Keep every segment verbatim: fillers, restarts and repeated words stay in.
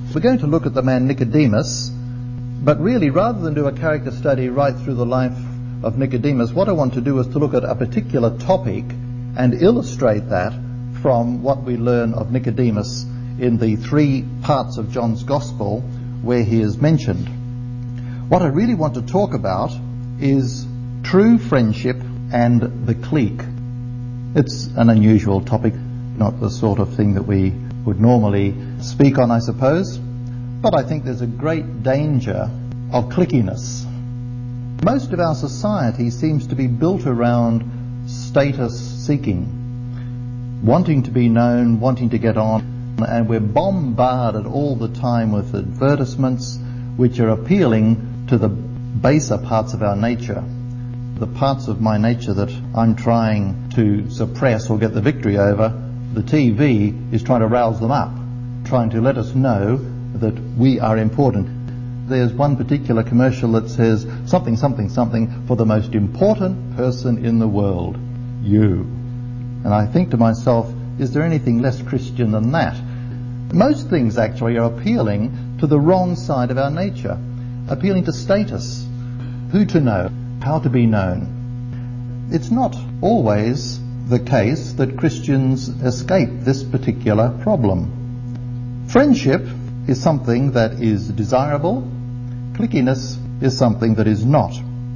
We're going to look at the man Nicodemus, but really rather than do a character study right through the life of Nicodemus, what I want to do is to look at a particular topic and illustrate that from what we learn of Nicodemus in the three parts of John's Gospel where he is mentioned. What I really want to talk about is true friendship and the clique. It's an unusual topic, not the sort of thing that we would normally speak on, I suppose, but I think there's a great danger of cliquiness. Most of our society seems to be built around status seeking, wanting to be known, wanting to get on, and we're bombarded all the time with advertisements which are appealing to the baser parts of our nature, the parts of my nature that I'm trying to suppress or get the victory over. The T V is trying to rouse them up, trying to let us know that we are important. There's one particular commercial that says something, something, something for the most important person in the world, you. And I think to myself, is there anything less Christian than that? Most things actually are appealing to the wrong side of our nature, appealing to status, who to know, how to be known. It's not always the case that Christians escape this particular problem. Friendship is something that is desirable. Cliquiness is something that is not.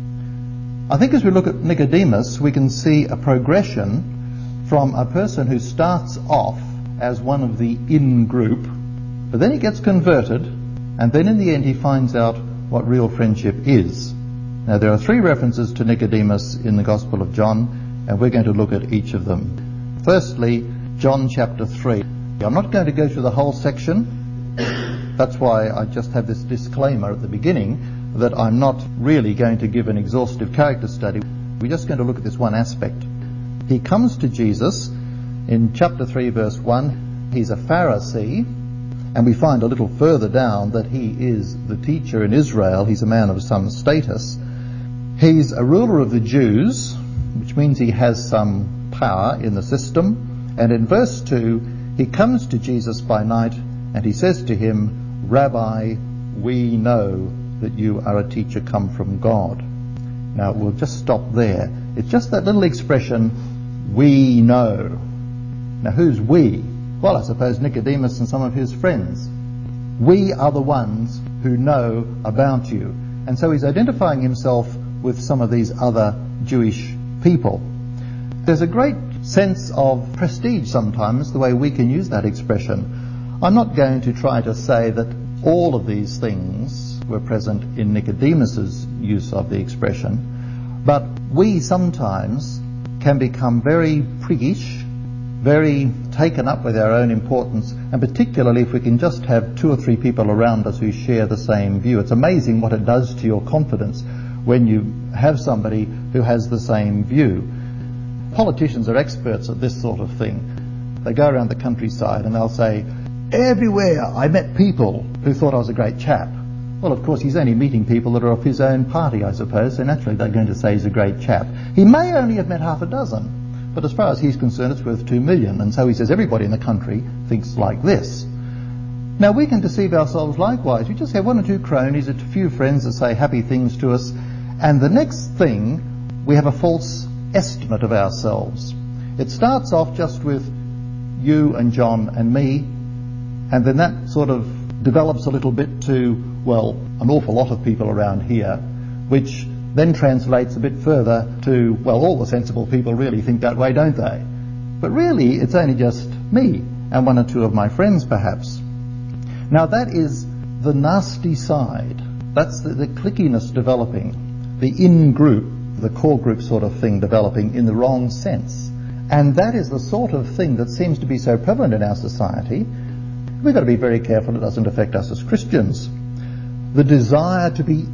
I think as we look at Nicodemus, we can see a progression from a person who starts off as one of the in-group, but then he gets converted, and then in the end he finds out what real friendship is. Now there are three references to Nicodemus in the Gospel of John, and we're going to look at each of them. Firstly, John chapter three. I'm not going to go through the whole section. That's why I just have this disclaimer at the beginning that I'm not really going to give an exhaustive character study. We're just going to look at this one aspect. He comes to Jesus in chapter three, verse one. He's a Pharisee, and we find a little further down that he is the teacher in Israel. He's a man of some status. He's a ruler of the Jews, which means he has some power in the system. And in verse two, he comes to Jesus by night and he says to him, Rabbi, we know that you are a teacher come from God. Now, we'll just stop there. It's just that little expression, we know. Now, who's we? Well, I suppose Nicodemus and some of his friends. We are the ones who know about you. And so he's identifying himself with some of these other Jewish people. There's a great sense of prestige sometimes, the way we can use that expression. I'm not going to try to say that all of these things were present in Nicodemus's use of the expression, but we sometimes can become very priggish, very taken up with our own importance, and particularly if we can just have two or three people around us who share the same view. It's amazing what it does to your confidence when you have somebody who has the same view. Politicians are experts at this sort of thing. They go around the countryside and they'll say, everywhere I met people who thought I was a great chap. Well, of course, he's only meeting people that are of his own party, I suppose, so naturally they're going to say he's a great chap. He may only have met half a dozen, but as far as he's concerned, it's worth two million, and so he says everybody in the country thinks like this. Now, we can deceive ourselves likewise. We just have one or two cronies, a few friends that say happy things to us, and the next thing, we have a false estimate of ourselves. It starts off just with you and John and me, and then that sort of develops a little bit to, well, an awful lot of people around here, which then translates a bit further to, well, all the sensible people really think that way, don't they? But really, it's only just me and one or two of my friends, perhaps. Now, that is the nasty side. That's the, the cliquiness developing, the in-group, the core group sort of thing developing in the wrong sense. And that is the sort of thing that seems to be so prevalent in our society. We've got to be very careful it doesn't affect us as Christians. The desire to be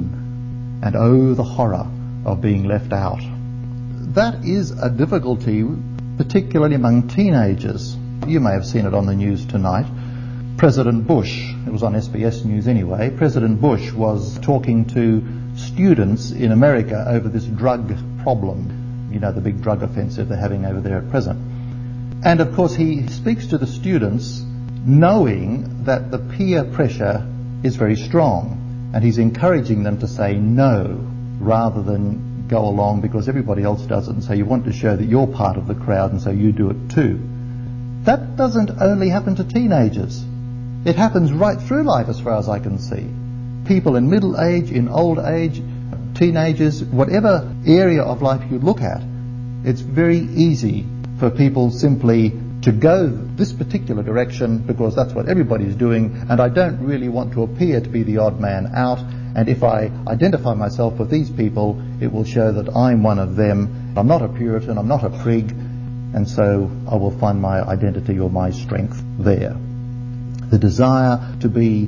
in, and oh, the horror of being left out. That is a difficulty, particularly among teenagers. You may have seen it on the news tonight. President Bush, it was on S B S News anyway, President Bush was talking to students in America over this drug problem, you know, the big drug offensive they're having over there at present. And of course he speaks to the students knowing that the peer pressure is very strong, and he's encouraging them to say no rather than go along because everybody else does it, and so you want to show that you're part of the crowd and so you do it too. That doesn't only happen to teenagers. It happens right through life as far as I can see. People in middle age, in old age, teenagers, whatever area of life you look at, it's very easy for people simply to go this particular direction because that's what everybody's doing, and I don't really want to appear to be the odd man out, and if I identify myself with these people, it will show that I'm one of them. I'm not a Puritan, I'm not a prig, and so I will find my identity or my strength there. The desire to be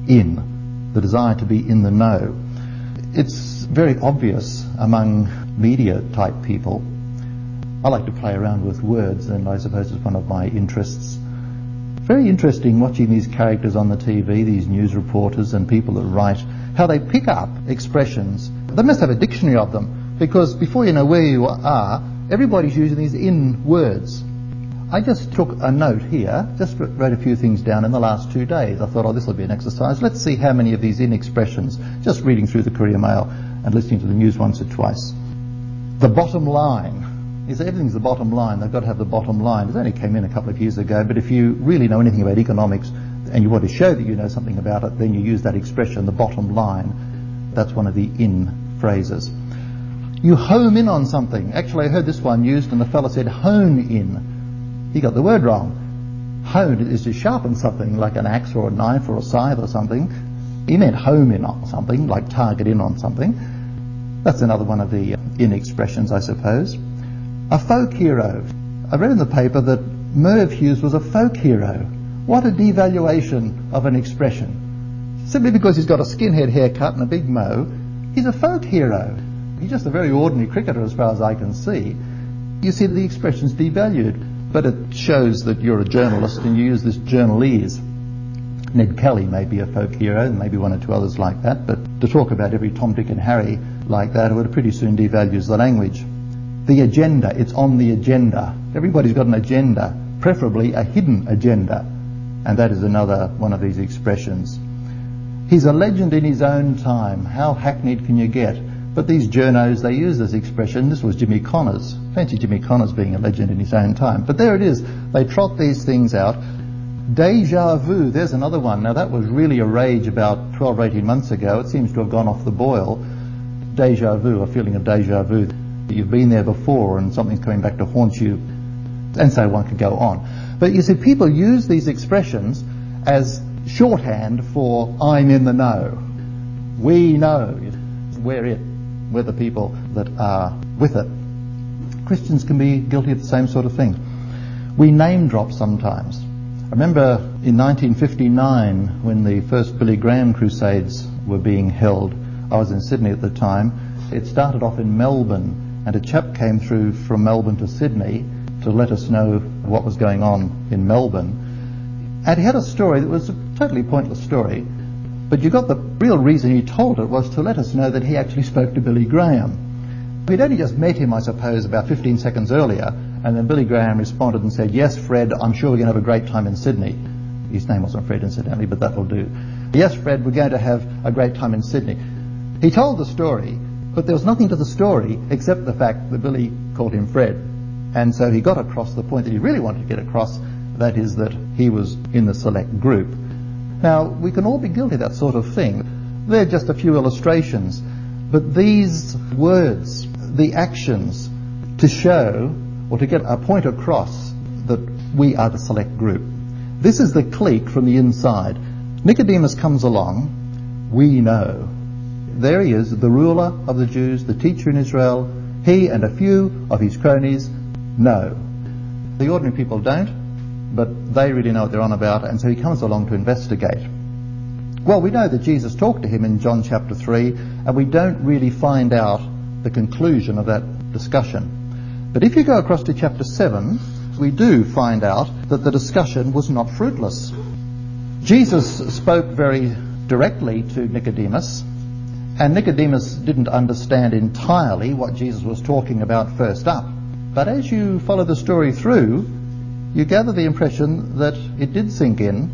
in, the desire to be in the know. It's very obvious among media type people. I like to play around with words, and I suppose it's one of my interests. Very interesting watching these characters on the T V, these news reporters and people that write, how they pick up expressions. They must have a dictionary of them, because before you know where you are, everybody's using these in words. I just took a note here, just wrote a few things down in the last two days. I thought, oh, this will be an exercise. Let's see how many of these in expressions, just reading through the Courier Mail and listening to the news once or twice. The bottom line. Is everything's the bottom line. They've got to have the bottom line. It only came in a couple of years ago, but if you really know anything about economics and you want to show that you know something about it, then you use that expression, the bottom line. That's one of the in phrases. You home in on something. Actually, I heard this one used, and the fellow said hone in. He got the word wrong. Hone is to sharpen something, like an axe or a knife or a scythe or something. He meant home in on something, like target in on something. That's another one of the in expressions, I suppose. A folk hero. I read in the paper that Merv Hughes was a folk hero. What a devaluation of an expression. Simply because he's got a skinhead haircut and a big mo, he's a folk hero. He's just a very ordinary cricketer as far as I can see. You see the expression's devalued, but it shows that you're a journalist and you use this journalese. Ned Kelly may be a folk hero, and maybe one or two others like that, but to talk about every Tom, Dick and Harry like that, it would pretty soon devalues the language. The agenda, it's on the agenda. Everybody's got an agenda, preferably a hidden agenda, and that is another one of these expressions. He's a legend in his own time. How hackneyed can you get? But these journos, they use this expression. This was Jimmy Connors. Fancy Jimmy Connors being a legend in his own time. But there it is. They trot these things out. Deja vu, there's another one. Now that was really a rage about twelve or eighteen months ago. It seems to have gone off the boil. Deja vu, a feeling of deja vu. You've been there before and something's coming back to haunt you, and so one could go on. But you see, people use these expressions as shorthand for I'm in the know. We know. We're it. We're the people that are with it. Christians can be guilty of the same sort of thing. We name drop sometimes. I remember in nineteen fifty-nine when the first Billy Graham crusades were being held. I was in Sydney at the time. It started off in Melbourne, and a chap came through from Melbourne to Sydney to let us know what was going on in Melbourne. And he had a story that was a totally pointless story, but you got the real reason he told it was to let us know that he actually spoke to Billy Graham. We'd only just met him, I suppose, about fifteen seconds earlier, and then Billy Graham responded and said, "Yes, Fred, I'm sure we're going to have a great time in Sydney." His name wasn't Fred, incidentally, but that'll do. "Yes, Fred, we're going to have a great time in Sydney." He told the story, but there was nothing to the story except the fact that Billy called him Fred. And so he got across the point that he really wanted to get across, that is that he was in the select group. Now, we can all be guilty of that sort of thing. They're just a few illustrations. But these words, the actions, to show or to get a point across that we are the select group. This is the clique from the inside. Nicodemus comes along. We know. There he is, the ruler of the Jews, the teacher in Israel. He and a few of his cronies know. The ordinary people don't, but they really know what they're on about, and so he comes along to investigate. Well, we know that Jesus talked to him in John chapter three, and we don't really find out the conclusion of that discussion. But if you go across to chapter seven, we do find out that the discussion was not fruitless. Jesus spoke very directly to Nicodemus, and Nicodemus didn't understand entirely what Jesus was talking about first up. But as you follow the story through, you gather the impression that it did sink in,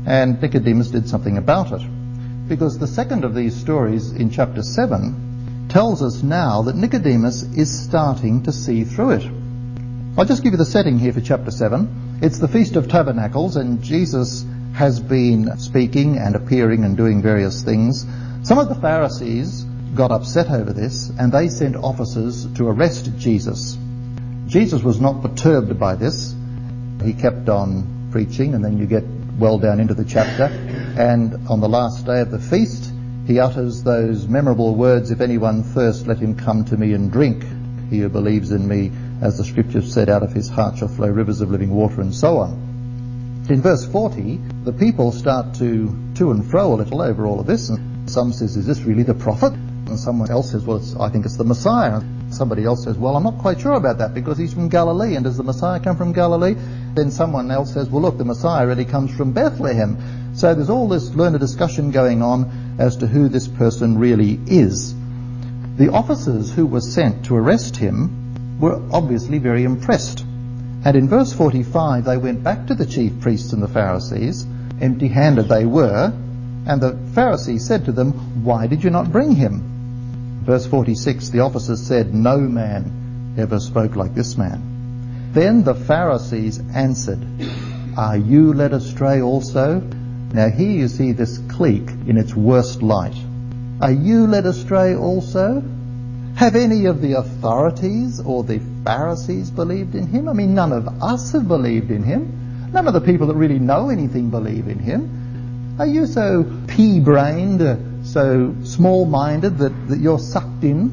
and Nicodemus did something about it. Because the second of these stories in chapter seven tells us now that Nicodemus is starting to see through it. I'll just give you the setting here for chapter seven. It's the Feast of Tabernacles, and Jesus has been speaking and appearing and doing various things. Some of the Pharisees got upset over this, and they sent officers to arrest Jesus. Jesus was not perturbed by this. He kept on preaching, and then you get well down into the chapter, and on the last day of the feast he utters those memorable words, "If anyone thirst, let him come to me and drink. He who believes in me, as the scriptures said, out of his heart shall flow rivers of living water," and so on. In verse forty, the people start to to and fro a little over all of this, and some says, "Is this really the prophet?" And someone else says, "Well, it's, I think it's the Messiah." Somebody else says, "Well, I'm not quite sure about that because he's from Galilee, and does the Messiah come from Galilee?" Then someone else says, "Well, look, the Messiah really comes from Bethlehem." So there's all this learned discussion going on as to who this person really is. The officers who were sent to arrest him were obviously very impressed. And in verse forty-five, they went back to the chief priests and the Pharisees, empty-handed they were, and the Pharisees said to them, "Why did you not bring him?" Verse forty-six, the officers said, "No man ever spoke like this man." Then the Pharisees answered, "Are you led astray also?" Now here you see this clique in its worst light. "Are you led astray also? Have any of the authorities or the Pharisees believed in him?" I mean, none of us have believed in him. None of the people that really know anything believe in him. Are you so pea-brained, uh, so small-minded that, that you're sucked in?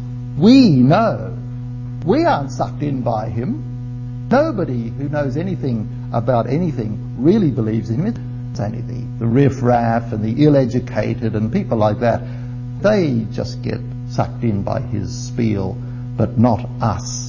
We know. We aren't sucked in by him. Nobody who knows anything about anything really believes in him. It's only the, the riff-raff and the ill-educated and people like that. They just get sucked in by his spiel, but not us.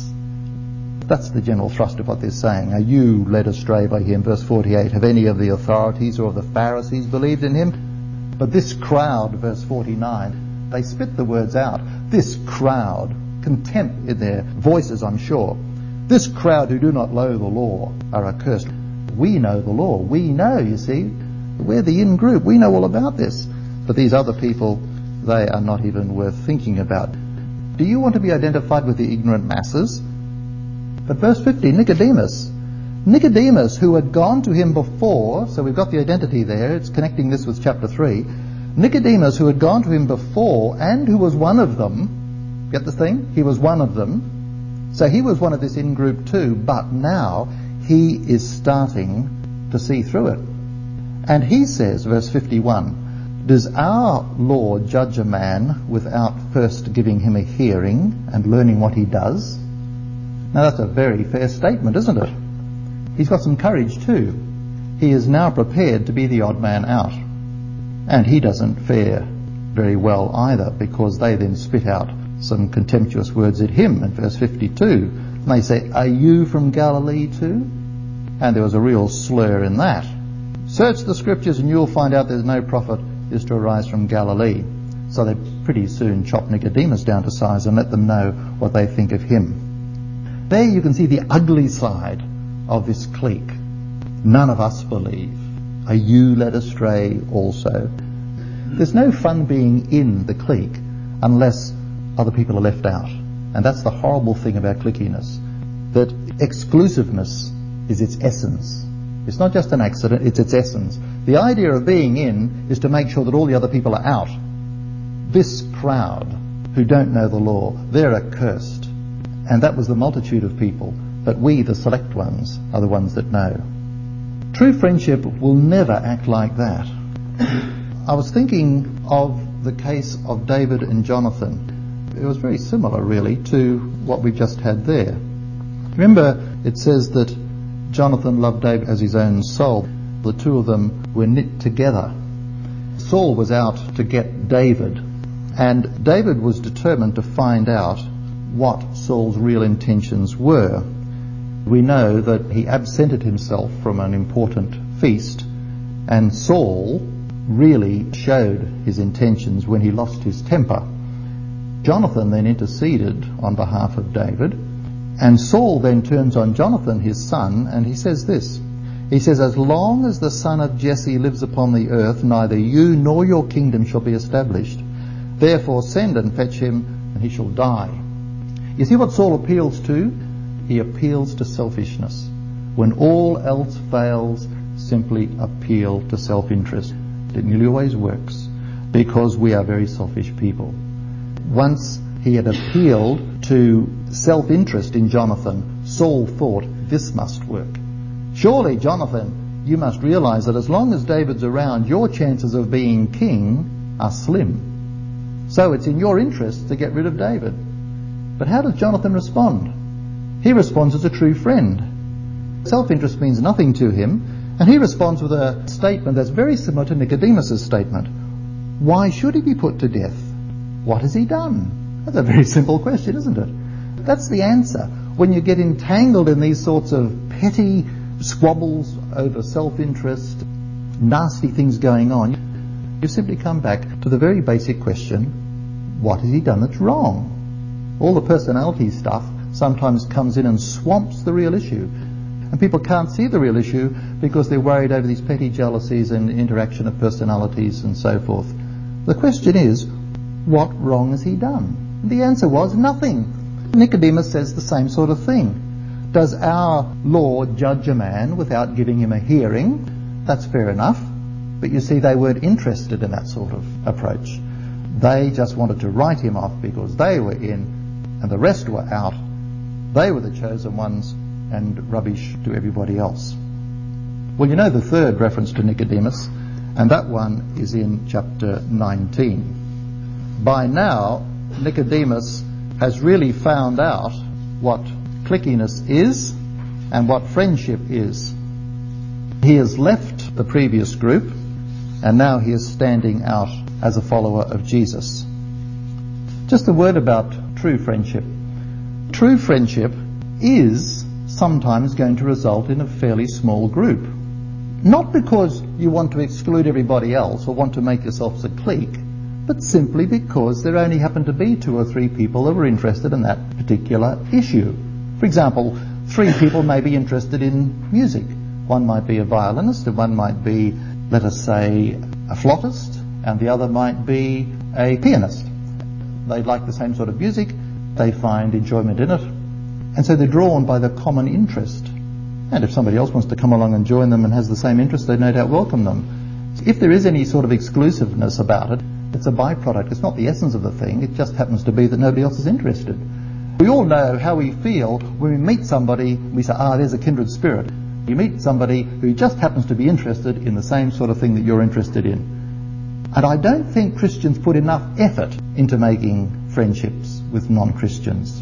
That's the general thrust of what they're saying. Are you led astray by him? Verse forty-eight, have any of the authorities or of the Pharisees believed in him? But this crowd, verse forty-nine, they spit the words out. This crowd, contempt in their voices, I'm sure. This crowd who do not know the law are accursed. We know the law. We know, you see. We're the in group. We know all about this. But these other people, they are not even worth thinking about. Do you want to be identified with the ignorant masses? But verse fifty, Nicodemus. Nicodemus, who had gone to him before, so we've got the identity there, it's connecting this with chapter three. Nicodemus, who had gone to him before and who was one of them, get the thing? He was one of them. So he was one of this in-group too, but now he is starting to see through it. And he says, verse fifty-one, does our law judge a man without first giving him a hearing and learning what he does? Now that's a very fair statement, isn't it? He's got some courage too. He is now prepared to be the odd man out. And he doesn't fare very well either, because they then spit out some contemptuous words at him in verse fifty-two. And they say, "Are you from Galilee too?" And there was a real slur in that. Search the scriptures and you'll find out there's no prophet is to arise from Galilee. So they pretty soon chop Nicodemus down to size and let them know what they think of him. There you can see the ugly side of this clique. None of us believe. Are you led astray also? There's no fun being in the clique unless other people are left out. And that's the horrible thing about cliquiness, that exclusiveness is its essence. It's not just an accident, it's its essence. The idea of being in is to make sure that all the other people are out. This crowd who don't know the law, they're accursed. And that was the multitude of people, but we, the select ones, are the ones that know. True friendship will never act like that. I was thinking of the case of David and Jonathan. It was very similar, really, to what we just had there. Remember, it says that Jonathan loved David as his own soul. The two of them were knit together. Saul was out to get David, and David was determined to find out what Saul's real intentions were. We know that he absented himself from an important feast, and Saul really showed his intentions when he lost his temper. Jonathan then interceded on behalf of David, and Saul then turns on Jonathan, his son, and he says this, He says, as long as the son of Jesse lives upon the earth, neither you nor your kingdom shall be established. Therefore send and fetch him, and he shall die. You see what Saul appeals to? He appeals to selfishness. When all else fails, simply appeal to self-interest. It nearly always works, because we are very selfish people. Once he had appealed to self-interest in Jonathan, Saul thought, this must work. Surely, Jonathan, you must realize that as long as David's around, your chances of being king are slim. So it's in your interest to get rid of David. But how does Jonathan respond? He responds as a true friend. Self-interest means nothing to him, and he responds with a statement that's very similar to Nicodemus' statement. Why should he be put to death? What has he done? That's a very simple question, isn't it? That's the answer. When you get entangled in these sorts of petty squabbles over self-interest, nasty things going on, you simply come back to the very basic question, what has he done that's wrong? All the personality stuff sometimes comes in and swamps the real issue. And people can't see the real issue because they're worried over these petty jealousies and interaction of personalities and so forth. The question is, what wrong has he done? And the answer was nothing. Nicodemus says the same sort of thing. Does our law judge a man without giving him a hearing? That's fair enough. But you see, they weren't interested in that sort of approach. They just wanted to write him off because they were in and the rest were out. They were the chosen ones and rubbish to everybody else. Well, you know the third reference to Nicodemus, and that one is in chapter nineteen. By now, Nicodemus has really found out what cliquiness is and what friendship is. He has left the previous group, and now he is standing out as a follower of Jesus. Just a word about true friendship. True friendship is sometimes going to result in a fairly small group. Not because you want to exclude everybody else or want to make yourselves a clique, but simply because there only happen to be two or three people that were interested in that particular issue. For example, three people may be interested in music. One might be a violinist, and one might be, let us say, a flautist, and the other might be a pianist. They like the same sort of music, they find enjoyment in it, and so they're drawn by the common interest. And if somebody else wants to come along and join them and has the same interest, they no doubt welcome them. If there is any sort of exclusiveness about it, it's a byproduct. It's not the essence of the thing. It just happens to be that nobody else is interested. We all know how we feel when we meet somebody, we say, ah, there's a kindred spirit. You meet somebody who just happens to be interested in the same sort of thing that you're interested in. And I don't think Christians put enough effort into making friendships with non-Christians.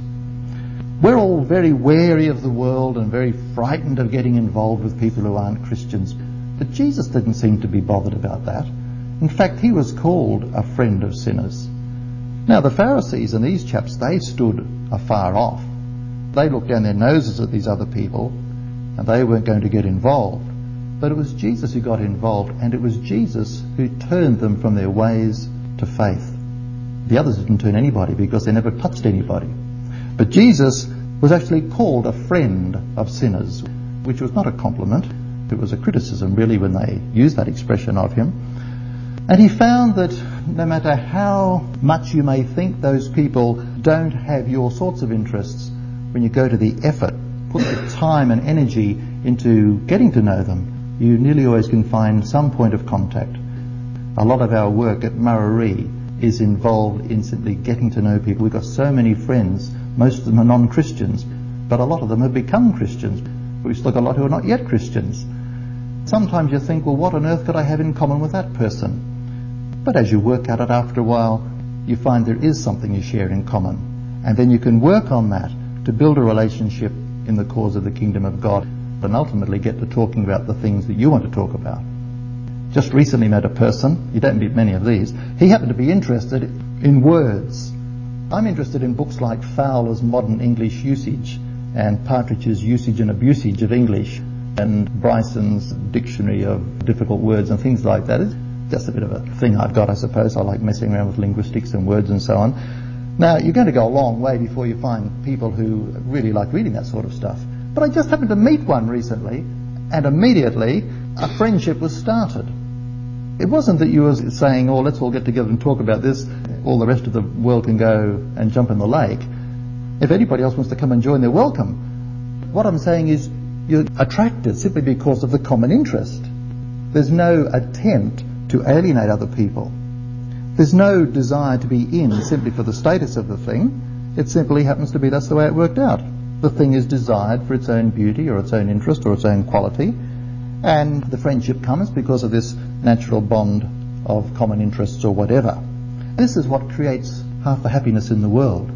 We're all very wary of the world and very frightened of getting involved with people who aren't Christians. But Jesus didn't seem to be bothered about that. In fact, he was called a friend of sinners. Now, the Pharisees and these chaps, they stood afar off. They looked down their noses at these other people, and they weren't going to get involved. But it was Jesus who got involved, and it was Jesus who turned them from their ways to faith. The others didn't turn anybody because they never touched anybody. But Jesus was actually called a friend of sinners, which was not a compliment. It was a criticism, really, when they used that expression of him. And he found that no matter how much you may think those people don't have your sorts of interests, when you go to the effort, put the time and energy into getting to know them, you nearly always can find some point of contact. A lot of our work at Muraree is involved in simply getting to know people. We've got so many friends, most of them are non-Christians, but a lot of them have become Christians. We've still got a lot who are not yet Christians. Sometimes you think, well, what on earth could I have in common with that person? But as you work at it after a while, you find there is something you share in common. And then you can work on that to build a relationship in the cause of the kingdom of God, and ultimately get to talking about the things that you want to talk about. Just recently met a person, you don't meet many of these, he happened to be interested in words. I'm interested in books like Fowler's Modern English Usage and Partridge's Usage and Abusage of English and Bryson's Dictionary of Difficult Words and things like that. It's just a bit of a thing I've got, I suppose. I like messing around with linguistics and words and so on. Now, you're going to go a long way before you find people who really like reading that sort of stuff. But I just happened to meet one recently, And immediately a friendship was started. It wasn't that you were saying, oh, let's all get together and talk about this, all the rest of the world can go and jump in the lake. If anybody else wants to come and join, they're welcome. What I'm saying is you're attracted simply because of the common interest. There's no attempt to alienate other people. There's no desire to be in simply for the status of the thing. It simply happens to be that's the way it worked out. The thing is desired for its own beauty or its own interest or its own quality, and the friendship comes because of this natural bond of common interests or whatever. This is what creates half the happiness in the world.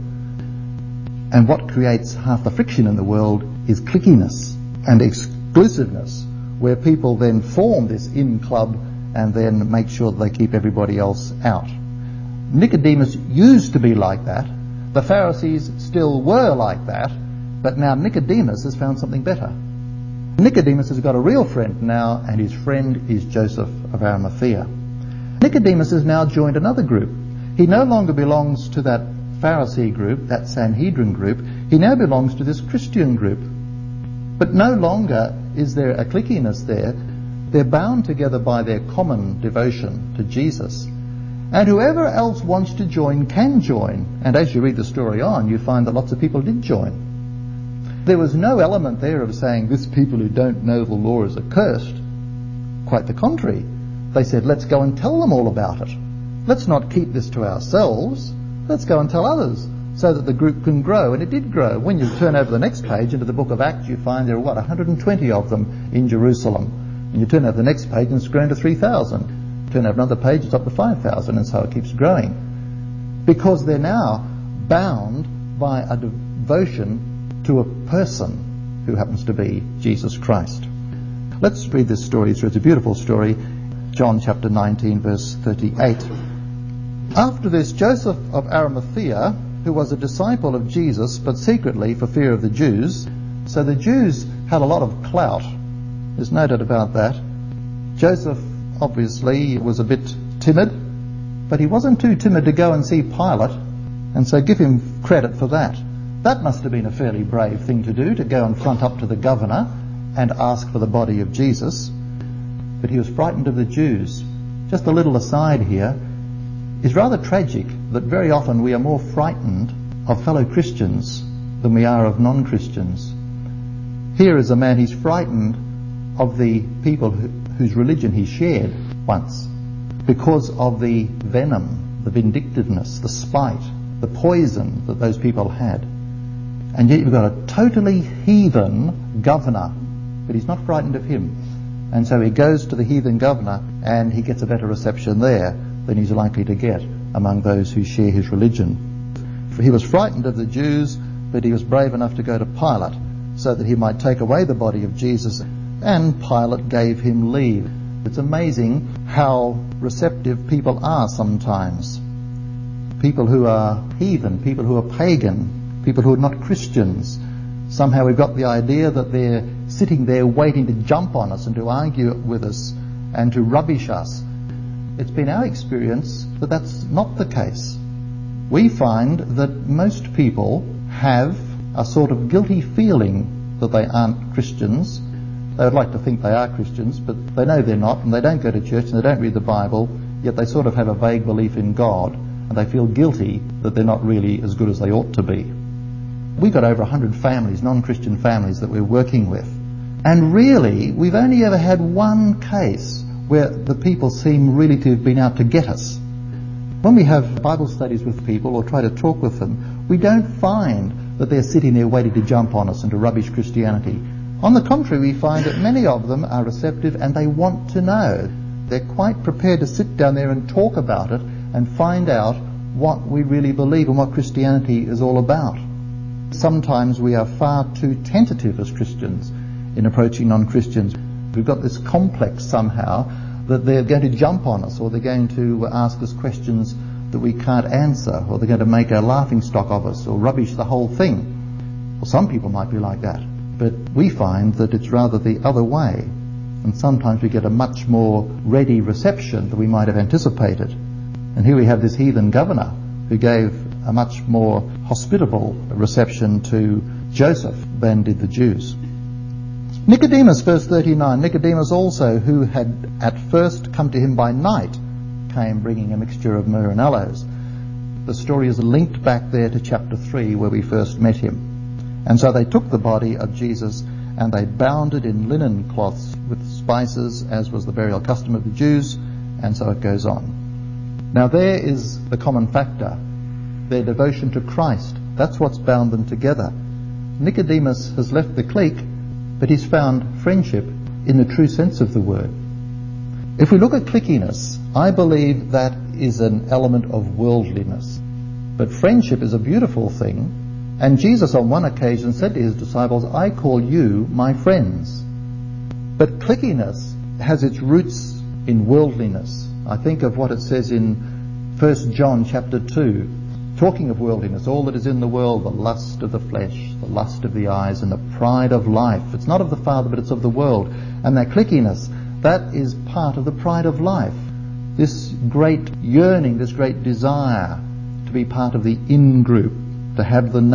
And what creates half the friction in the world is clickiness and exclusiveness, where people then form this in club and then make sure that they keep everybody else out. Nicodemus used to be like that. The Pharisees still were like that, but now Nicodemus has found something better. Nicodemus has got a real friend now, and his friend is Joseph of Arimathea. Nicodemus has now joined another group. He no longer belongs to that Pharisee group, that Sanhedrin group. He now belongs to this Christian group. But no longer is there a clickiness there. They're bound together by their common devotion to Jesus. And whoever else wants to join can join. And as you read the story on, you find that lots of people did join. There was no element there of saying this people who don't know the law is accursed. Quite the contrary. They said, let's go and tell them all about it. Let's not keep this to ourselves. Let's go and tell others so that the group can grow. And it did grow. When you turn over the next page into the book of Acts, you find there are, what, one hundred twenty of them in Jerusalem. And you turn over the next page and it's grown to three thousand. Turn over another page, it's up to five thousand, and so it keeps growing. Because they're now bound by a devotion to a person who happens to be Jesus Christ. Let's read this story through. It's a beautiful story. John chapter nineteen, verse thirty-eight. After this, Joseph of Arimathea, who was a disciple of Jesus, but secretly for fear of the Jews. So the Jews had a lot of clout. There's no doubt about that. Joseph obviously was a bit timid, but he wasn't too timid to go and see Pilate, and so give him credit for that. That must have been a fairly brave thing to do, to go and front up to the governor and ask for the body of Jesus. But he was frightened of the Jews. Just a little aside here. It's rather tragic that very often we are more frightened of fellow Christians than we are of non-Christians. Here is a man, he's frightened of the people who, whose religion he shared once because of the venom, the vindictiveness, the spite, the poison that those people had. And yet you've got a totally heathen governor, but he's not frightened of him. And so he goes to the heathen governor and he gets a better reception there than he's likely to get among those who share his religion. For he was frightened of the Jews, but he was brave enough to go to Pilate so that he might take away the body of Jesus, and Pilate gave him leave. It's amazing how receptive people are sometimes. People who are heathen, people who are pagan, people who are not Christians. Somehow we've got the idea that they're sitting there waiting to jump on us and to argue with us and to rubbish us. It's been our experience that that's not the case. We find that most people have a sort of guilty feeling that they aren't Christians. They would like to think they are Christians, but they know they're not, and they don't go to church and they don't read the Bible, yet they sort of have a vague belief in God, and they feel guilty that they're not really as good as they ought to be. We've got over one hundred families, non-Christian families, that we're working with. And really, we've only ever had one case where the people seem really to have been out to get us. When we have Bible studies with people or try to talk with them, we don't find that they're sitting there waiting to jump on us and to rubbish Christianity. On the contrary, we find that many of them are receptive and they want to know. They're quite prepared to sit down there and talk about it and find out what we really believe and what Christianity is all about. Sometimes we are far too tentative as Christians in approaching non-Christians. We've got this complex somehow that they're going to jump on us, or they're going to ask us questions that we can't answer, or they're going to make a laughing stock of us or rubbish the whole thing. Well, some people might be like that, but we find that it's rather the other way, and sometimes we get a much more ready reception than we might have anticipated. And here we have this heathen governor who gave a much more hospitable reception to Joseph than did the Jews. Nicodemus, verse thirty-nine, Nicodemus also, who had at first come to him by night, came bringing a mixture of myrrh and aloes. The story is linked back there to chapter three, where we first met him. And so they took the body of Jesus and they bound it in linen cloths with spices, as was the burial custom of the Jews, and so it goes on. Now there is the common factor, their devotion to Christ. That's what's bound them together. Nicodemus has left the clique, but he's found friendship in the true sense of the word. If we look at cliquiness, I believe that is an element of worldliness. But friendship is a beautiful thing, and Jesus on one occasion said to his disciples, I call you my friends. But cliquiness has its roots in worldliness. I think of what it says in First John chapter two, talking of worldliness, all that is in the world, the lust of the flesh, the lust of the eyes, and the pride of life. It's not of the Father, but it's of the world. And that cliquiness, that is part of the pride of life. This great yearning, this great desire to be part of the in-group, to have the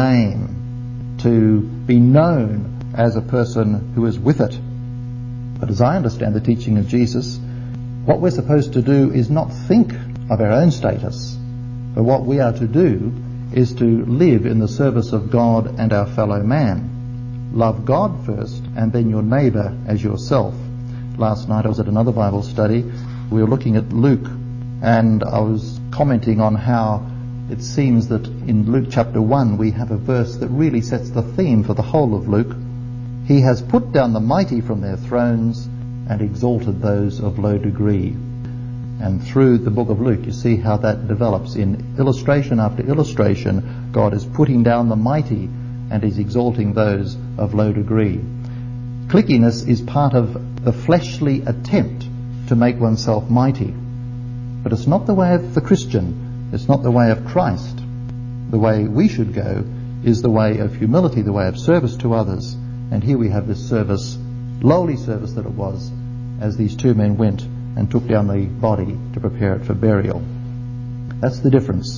name, to be known as a person who is with it. But as I understand the teaching of Jesus, what we're supposed to do is not think of our own status, but what we are to do is to live in the service of God and our fellow man. Love God first, and then your neighbour as yourself. Last night I was at another Bible study. We were looking at Luke, and I was commenting on how it seems that in Luke chapter one we have a verse that really sets the theme for the whole of Luke. He has put down the mighty from their thrones and exalted those of low degree. And through the book of Luke you see how that develops. In illustration after illustration, God is putting down the mighty and is exalting those of low degree. Cliquiness is part of the fleshly attempt to make oneself mighty. But it's not the way of the Christian. It's not the way of Christ. The way we should go is the way of humility, the way of service to others. And here we have this service, lowly service that it was, as these two men went and took down the body to prepare it for burial. That's the difference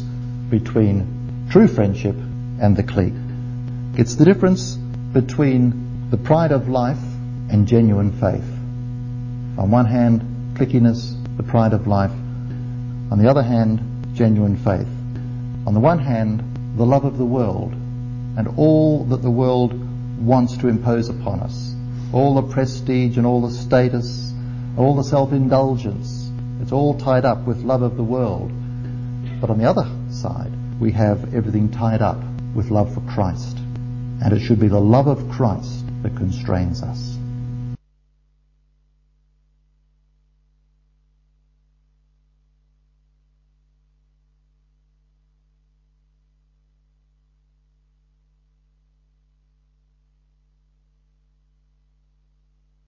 between true friendship and the clique. It's the difference between the pride of life and genuine faith. On one hand, cliquiness, the pride of life. On the other hand, genuine faith. On the one hand, the love of the world and all that the world wants to impose upon us. All the prestige and all the status, all the self-indulgence. It's all tied up with love of the world. But on the other side, we have everything tied up with love for Christ. And it should be the love of Christ that constrains us.